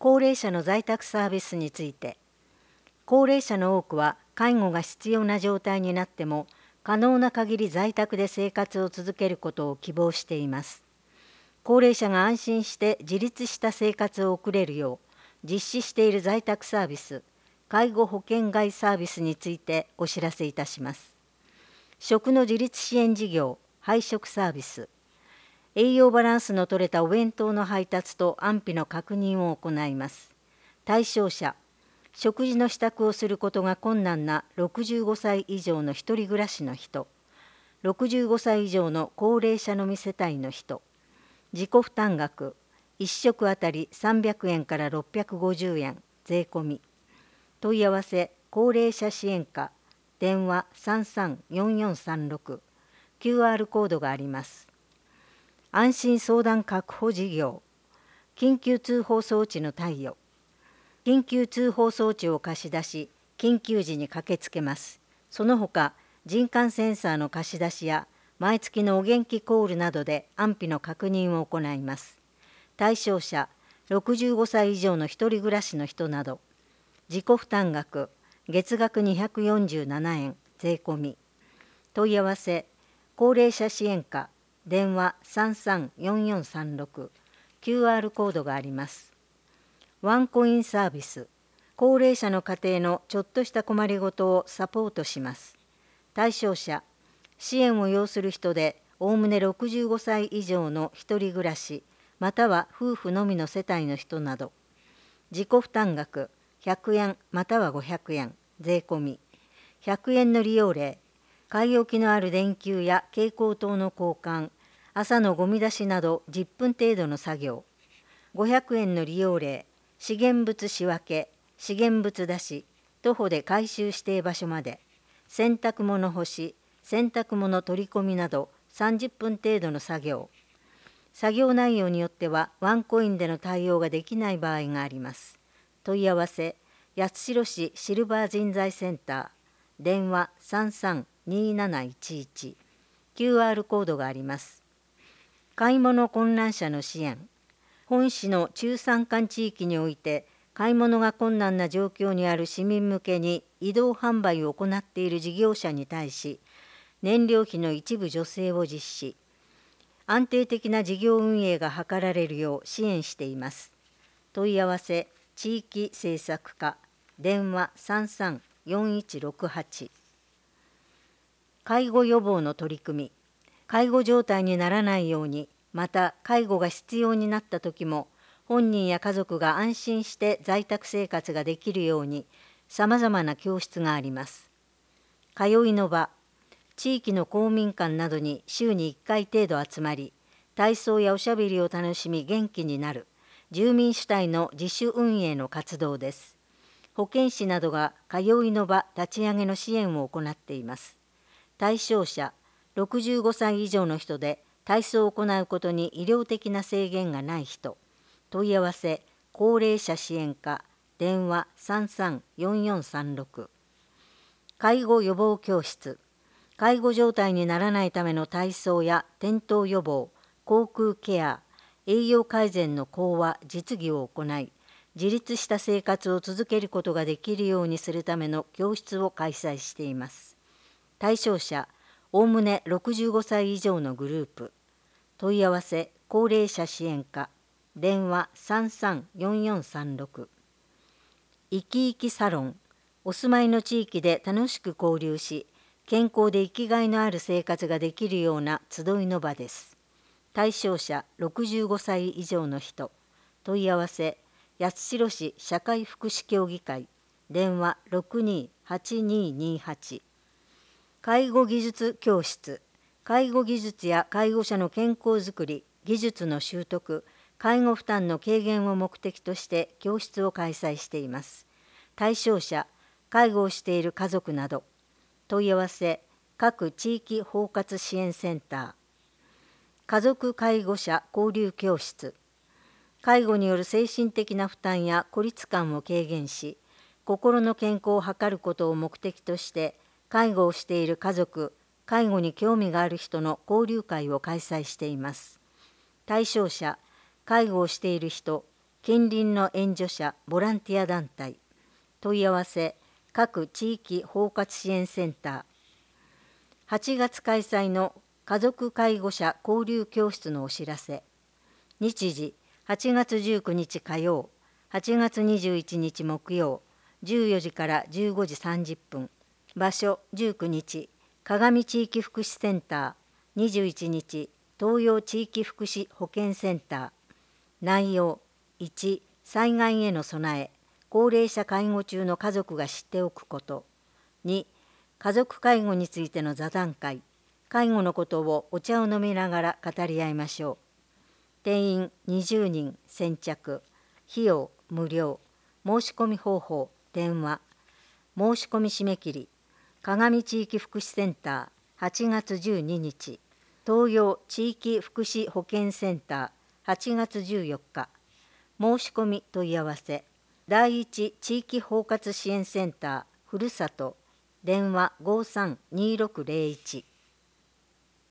高齢者の在宅サービスについて、高齢者の多くは介護が必要な状態になっても可能な限り在宅で生活を続けることを希望しています。高齢者が安心して自立した生活を送れるよう実施している在宅サービス、介護保険外サービスについてお知らせいたします。食の自立支援事業、配食サービス、栄養バランスの取れたお弁当の配達と安否の確認を行います。対象者、食事の支度をすることが困難な65歳以上の一人暮らしの人、65歳以上の高齢者のみ世帯の人、自己負担額、1食あたり300円から650円、税込み。問い合わせ、高齢者支援課、電話334436、QR コードがあります。安心相談確保事業、緊急通報装置の貸与。緊急通報装置を貸し出し、緊急時に駆けつけます。その他、人感センサーの貸し出しや、毎月のお元気コールなどで安否の確認を行います。対象者、65歳以上の一人暮らしの人など、自己負担額、月額247円、税込み。問い合わせ、高齢者支援課、電話334436、QR コードがあります。ワンコインサービス、高齢者の家庭のちょっとした困りごとをサポートします。対象者、支援を要する人で、おおむね65歳以上の一人暮らし、または夫婦のみの世帯の人など、自己負担額100円または500円、税込み。100円の利用例、買い置きのある電球や蛍光灯の交換、朝のゴミ出しなど10分程度の作業。500円の利用例、資源物仕分け、資源物出し、徒歩で回収指定場所まで、洗濯物干し、洗濯物取り込みなど30分程度の作業。作業内容によってはワンコインでの対応ができない場合があります。問い合わせ、八代市シルバー人材センター、電話332711、QR コードがあります。買い物困難者の支援、本市の中山間地域において買い物が困難な状況にある市民向けに移動販売を行っている事業者に対し、燃料費の一部助成を実施、安定的な事業運営が図られるよう支援しています。問い合わせ、地域政策課、電話334168。介護予防の取り組み、介護状態にならないように、また介護が必要になった時も、本人や家族が安心して在宅生活ができるように、さまざまな教室があります。通いの場、地域の公民館などに週に1回程度集まり、体操やおしゃべりを楽しみ元気になる、住民主体の自主運営の活動です。保健師などが通いの場立ち上げの支援を行っています。対象者、65歳以上の人で体操を行うことに医療的な制限がない人。問い合わせ、高齢者支援課、電話334436。介護予防教室、介護状態にならないための体操や転倒予防、口腔ケア、栄養改善の講話・実技を行い、自立した生活を続けることができるようにするための教室を開催しています。対象者、おおむね65歳以上のグループ。問い合わせ、高齢者支援課、電話334436。生き生きサロン、お住まいの地域で楽しく交流し、健康で生きがいのある生活ができるような集いの場です。対象者、65歳以上の人。問い合わせ、八代市社会福祉協議会、電話628228。介護技術教室、介護技術や介護者の健康づくり、技術の習得、介護負担の軽減を目的として教室を開催しています。対象者、介護をしている家族など。問い合わせ、各地域包括支援センター。家族介護者交流教室、介護による精神的な負担や孤立感を軽減し、心の健康を図ることを目的として、介護をしている家族、介護に興味がある人の交流会を開催しています。対象者、介護をしている人、 近隣の援助者ボランティア団体、問い合わせ各地域包括支援センター。8月開催の家族介護者交流教室のお知らせ。日時8月19日火曜、8月21日木曜、14時から15時30分。場所19日、鏡地域福祉センター、21日、東洋地域福祉保健センター。内容1、災害への備え、高齢者介護中の家族が知っておくこと。2、家族介護についての座談会、介護のことをお茶を飲みながら語り合いましょう。定員20人先着、費用無料、申し込み方法電話、申し込み締め切り、鏡地域福祉センター8月12日、東洋地域福祉保健センター8月14日、申し込み問い合わせ、第一地域包括支援センターふるさと、電話532601。